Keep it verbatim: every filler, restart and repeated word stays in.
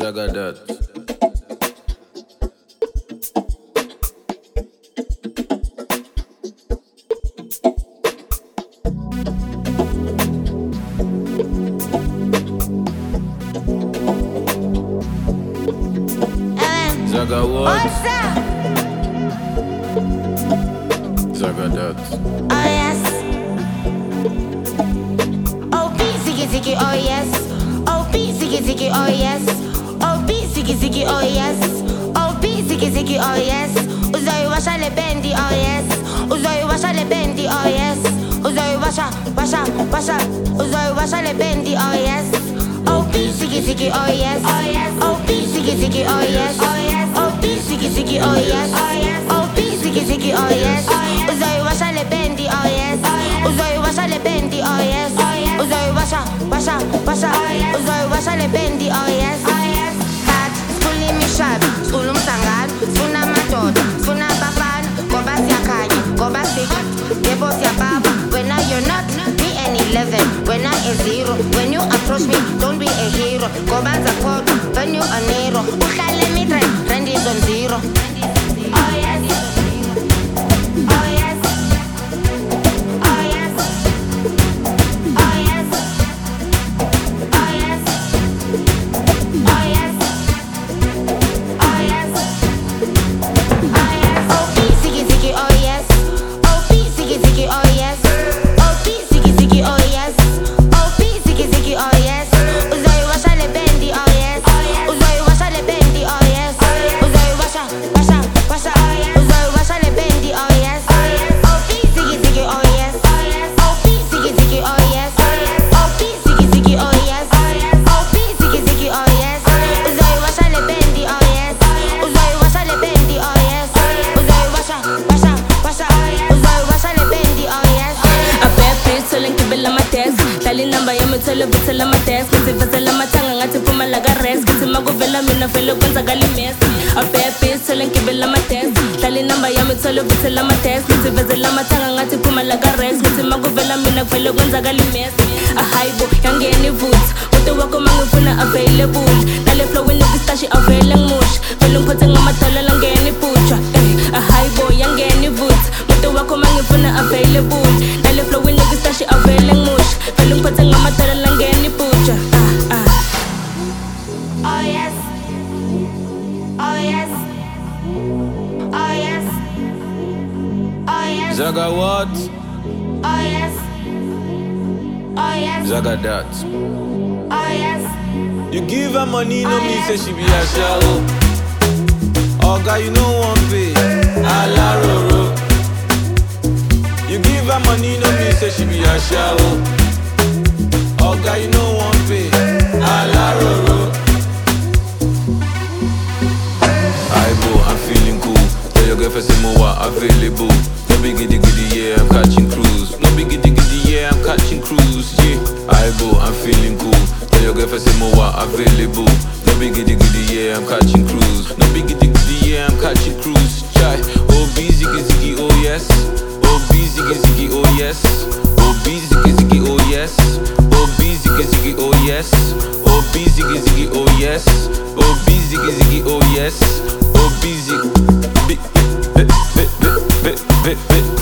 Zagadat. Zaga what? What's up? Zagadat. Oh yes. Oh B ziggy ziggy oh yes. Oh B ziggy ziggy oh yes. Oh B ziggy ziggy oh yes. Oh B ziggy ziggy oh yes. Uzoi washa le bendi oh yes. Uzoi washa le bendi oh yes. Uzoi washa washa washa. Uzoi washa le bendi oh yes. Oh B ziggy ziggy oh yes. Oh yes. Oh B ziggy ziggy oh yes. Oh yes. Oh B ziggy ziggy oh yes. Oh yes. Oh B ziggy ziggy oh yes. Uzoi washa le bendi oh yes. Uzoi washa le bendi oh yes. Uzoi washa washa washa. Uzoi washa le bendi oh yes. Kat skuli mishab, skulu msangano, sfuna madoda, sfuna bafana, ngoba siyakhanya, ngoba sikut, yebo siyababa. When now you're not, be an eleven. When I a zero, when you approach me, don't be a hero. Ngoba zakhoda, when you a nero. Uhlale mitre, trend is on zero. Oh yes. Oh yes. Oh yes. Oh yes. Oh yes. Oh yes. Oh yes. Oh yes. Oh B ziggy ziggy oh yes. Oh B ziggy ziggy oh yes. Oh B ziggy ziggy oh yes. Oh B ziggy ziggy oh yes. Uzoi washa le bendi oh yes. Uzoi washa le bendi oh yes. Uzoi washa washa washa. Uzoi washa le bendi oh yes. Oh B ziggy ziggy oh yes. Oh B ziggy ziggy oh yes. Oh B ziggy ziggy oh yes. Oh B ziggy ziggy oh yes. Uzoi washa le bendi oh yes. Uzoi washa le bendi oh yes. Uzoi washa washa washa. Uzoi washa le bendi oh yes. A bad bitch telling kibela my desk. Dali number yami tell bitela my desk. Ngithi vezela mathanga ngathi phuma la ka rest. Ngithi makuvela mina vele kwenza kali mess. A bad bitch telling kibela my desk. Dali number yami tell bitela my desk. Ngithi vezela mathanga ngathi phuma la ka rest. Ngithi makuvela mina vele kwenza kali mess. A high boy yangeni boots. Uthi wakho mangifuna available. Nale flow in the stash avele ngimush. Vele ngiphethe ngamadala la ngeni butcha. A high boy yangeni boots. Uthi wakho mangifuna available. Nale flow in the stash avele ngimush. Vele ngiphethe ngamadala la ngeni butcha. Ah ah. Oh yes. Oh yes. Oh yes. Oh yes. Zaga what? Oh yes. Oh yes. Zagadat. Oh yes. You give her money, no mean say she be a shallow. Oh God, you know one pay. Alaroro. You give her money, no mean say she be a shallow. Oh God, you know one pay. Alaroro. Aibo, I'm feeling cool. Tell your girlfriend say more available. No be giddy giddy, yeah, I'm catching cruise. No be giddy giddy, yeah, I'm catching cruise. Yeah, Aibo, I'm feeling cool. Tell your girlfriend say more available. No be giddy giddy, yeah, I'm catching cruise. No be giddy giddy, yeah, I'm catching cruise. Chai, oh B ziggy ziggy, oh yes. Oh B ziggy ziggy, oh yes. Oh B ziggy ziggy, oh yes. Oh B ziggy ziggy, oh yes. Oh B ziggy ziggy, oh yes. Oh B ziggy ziggy, oh yes. Oh B ziggy, bit, bit, bit, bit, bit, bit, bit.